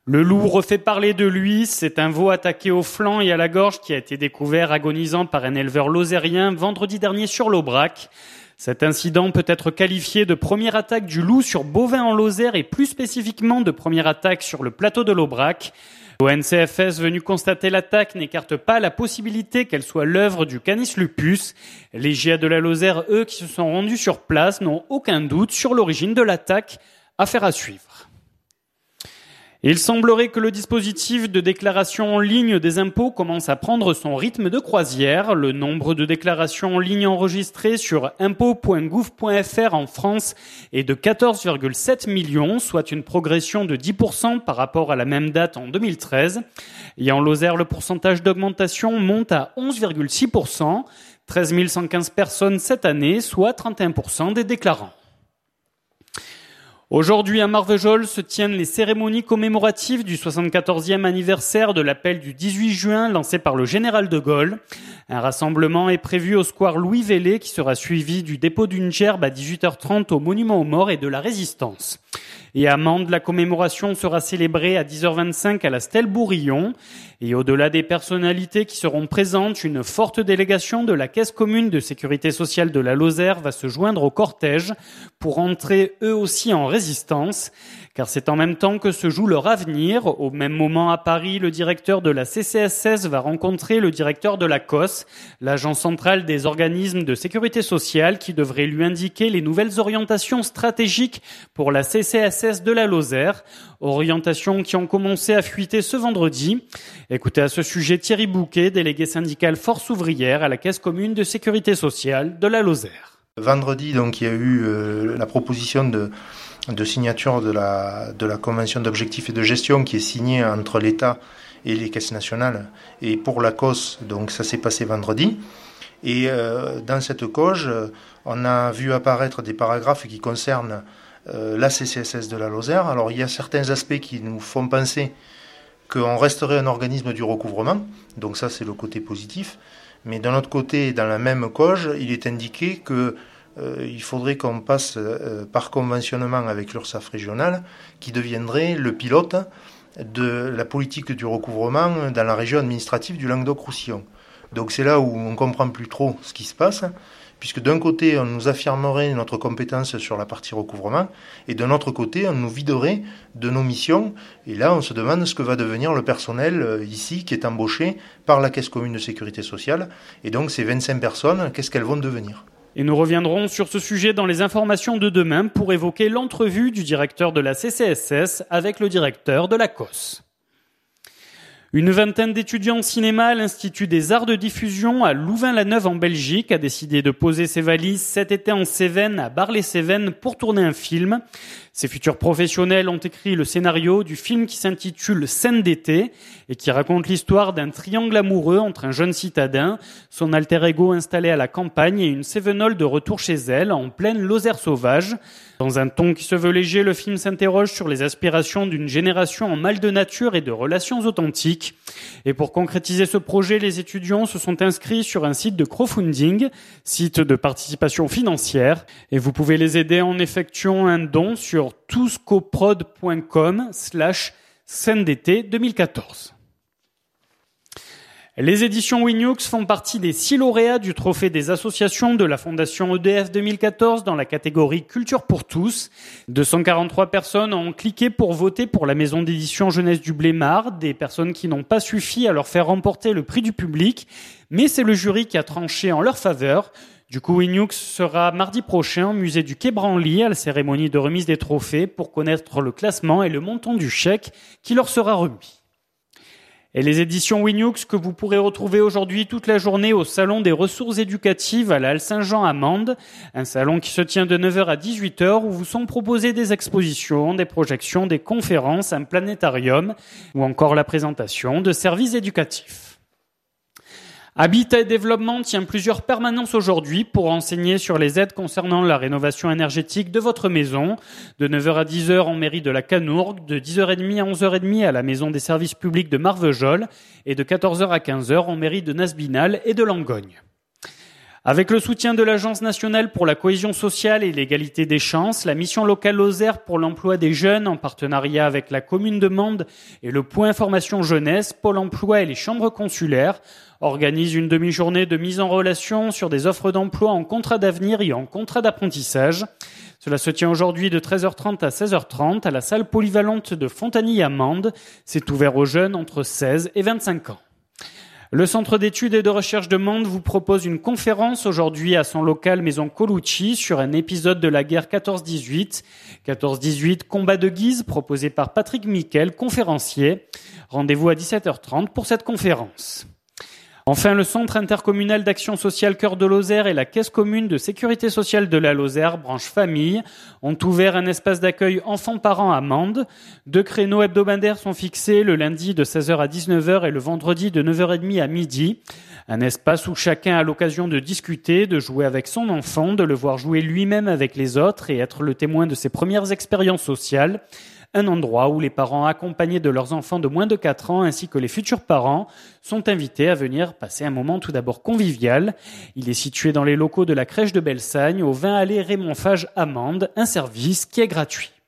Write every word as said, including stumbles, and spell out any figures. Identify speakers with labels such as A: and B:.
A: Le loup refait parler de lui, c'est un veau attaqué au flanc et à la gorge qui a été découvert agonisant par un éleveur lozérien vendredi dernier sur l'Aubrac. Cet incident peut être qualifié de première attaque du loup sur bovin en Lozère et plus spécifiquement de première attaque sur le plateau de l'Aubrac. L'O N C F S venu constater l'attaque n'écarte pas la possibilité qu'elle soit l'œuvre du Canis lupus. Les G A de la Lozère, eux, qui se sont rendus sur place, n'ont aucun doute sur l'origine de l'attaque. Affaire à suivre. Il semblerait que le dispositif de déclaration en ligne des impôts commence à prendre son rythme de croisière. Le nombre de déclarations en ligne enregistrées sur impôts point gouv point f r en France est de quatorze virgule sept millions, soit une progression de dix pour cent par rapport à la même date en deux mille treize. Et en Lozère, le pourcentage d'augmentation monte à onze virgule six pour cent, treize mille cent quinze personnes cette année, soit trente et un pour cent des déclarants. Aujourd'hui, à Marvejols se tiennent les cérémonies commémoratives du soixante-quatorzième anniversaire de l'appel du dix-huit juin lancé par le général de Gaulle. Un rassemblement est prévu au square Louis Vellé qui sera suivi du dépôt d'une gerbe à dix-huit heures trente au monument aux morts et de la Résistance. Et à Mende, la commémoration sera célébrée à dix heures vingt-cinq à la Stèle Bourillon. Et au-delà des personnalités qui seront présentes, une forte délégation de la Caisse commune de sécurité sociale de la Lozère va se joindre au cortège pour entrer eux aussi en résistance. Car c'est en même temps que se joue leur avenir. Au même moment à Paris, le directeur de la C C S S va rencontrer le directeur de la C O S, l'agence centrale des organismes de sécurité sociale, qui devrait lui indiquer les nouvelles orientations stratégiques pour la C C S S de la Lozère. Orientations qui ont commencé à fuiter ce vendredi. Écoutez à ce sujet Thierry Bouquet, délégué syndical Force ouvrière à la Caisse commune de sécurité sociale de la Lozère.
B: Vendredi, donc, il y a eu euh, la proposition de de signature de la, de la convention d'objectifs et de gestion qui est signée entre l'État et les caisses nationales. Et pour la C O S, donc ça s'est passé vendredi. Et euh, dans cette C O G, on a vu apparaître des paragraphes qui concernent euh, la C C S S de la Lozère. Alors il y a certains aspects qui nous font penser qu'on resterait un organisme du recouvrement. Donc ça, c'est le côté positif. Mais d'un autre côté, dans la même C O G, il est indiqué que Euh, il faudrait qu'on passe euh, par conventionnement avec l'URSSAF régional, qui deviendrait le pilote de la politique du recouvrement dans la région administrative du Languedoc-Roussillon. Donc c'est là où on ne comprend plus trop ce qui se passe, puisque d'un côté on nous affirmerait notre compétence sur la partie recouvrement, et d'un autre côté on nous viderait de nos missions, et là on se demande ce que va devenir le personnel euh, ici qui est embauché par la Caisse commune de sécurité sociale, et donc ces vingt-cinq personnes, qu'est-ce qu'elles vont devenir ?
A: Et nous reviendrons sur ce sujet dans les informations de demain pour évoquer l'entrevue du directeur de la C C S S avec le directeur de la C O S. Une vingtaine d'étudiants en cinéma à l'Institut des Arts de Diffusion à Louvain-la-Neuve en Belgique a décidé de poser ses valises cet été en Cévennes à Bar-les-Cévennes pour tourner un film. Ces futurs professionnels ont écrit le scénario du film qui s'intitule Scène d'été et qui raconte l'histoire d'un triangle amoureux entre un jeune citadin, son alter ego installé à la campagne et une Cévenole de retour chez elle en pleine Lozère sauvage. Dans un ton qui se veut léger, le film s'interroge sur les aspirations d'une génération en mal de nature et de relations authentiques. Et pour concrétiser ce projet, les étudiants se sont inscrits sur un site de crowdfunding, site de participation financière, et vous pouvez les aider en effectuant un don sur touscoprod point com slash scène d'été deux mille quatorze. Les éditions Winux font partie des six lauréats du trophée des associations de la Fondation E D F deux mille quatorze dans la catégorie Culture pour tous. deux cent quarante-trois personnes ont cliqué pour voter pour la maison d'édition Jeunesse du Blémard, des personnes qui n'ont pas suffi à leur faire remporter le prix du public, mais c'est le jury qui a tranché en leur faveur. Du coup, Winux sera mardi prochain au musée du Quai Branly à la cérémonie de remise des trophées pour connaître le classement et le montant du chèque qui leur sera remis. Et les éditions Winux que vous pourrez retrouver aujourd'hui toute la journée au Salon des ressources éducatives à la Halle Saint-Jean à Mende, un salon qui se tient de neuf heures à dix-huit heures où vous sont proposées des expositions, des projections, des conférences, un planétarium ou encore la présentation de services éducatifs. Habitat et Développement tient plusieurs permanences aujourd'hui pour enseigner sur les aides concernant la rénovation énergétique de votre maison. De neuf heures à dix heures en mairie de la Canourgue, de dix heures trente à onze heures trente à la maison des services publics de Marvejols et de quatorze heures à quinze heures en mairie de Nasbinal et de Langogne. Avec le soutien de l'Agence nationale pour la cohésion sociale et l'égalité des chances, la mission locale Lozère pour l'emploi des jeunes, en partenariat avec la commune de Mende et le Point Information Jeunesse, Pôle emploi et les chambres consulaires, organise une demi-journée de mise en relation sur des offres d'emploi en contrat d'avenir et en contrat d'apprentissage. Cela se tient aujourd'hui de treize heures trente à seize heures trente à la salle polyvalente de Fontanilles à Mende. C'est ouvert aux jeunes entre seize et vingt-cinq ans. Le Centre d'études et de recherche de Mende vous propose une conférence aujourd'hui à son local Maison Colucci sur un épisode de la guerre quatorze dix-huit. quatorze dix-huit, combat de Guise, proposé par Patrick Miquel, conférencier. Rendez-vous à dix-sept heures trente pour cette conférence. Enfin, le Centre intercommunal d'action sociale Cœur de Lozère et la Caisse commune de sécurité sociale de la Lozère, branche famille, ont ouvert un espace d'accueil enfants-parents à Mende. Deux créneaux hebdomadaires sont fixés le lundi de seize heures à dix-neuf heures et le vendredi de neuf heures trente à midi. Un espace où chacun a l'occasion de discuter, de jouer avec son enfant, de le voir jouer lui-même avec les autres et être le témoin de ses premières expériences sociales. Un endroit où les parents accompagnés de leurs enfants de moins de quatre ans ainsi que les futurs parents sont invités à venir passer un moment tout d'abord convivial. Il est situé dans les locaux de la crèche de Belsagne, au vingt allée Raymond Fage à Mende, un service qui est gratuit.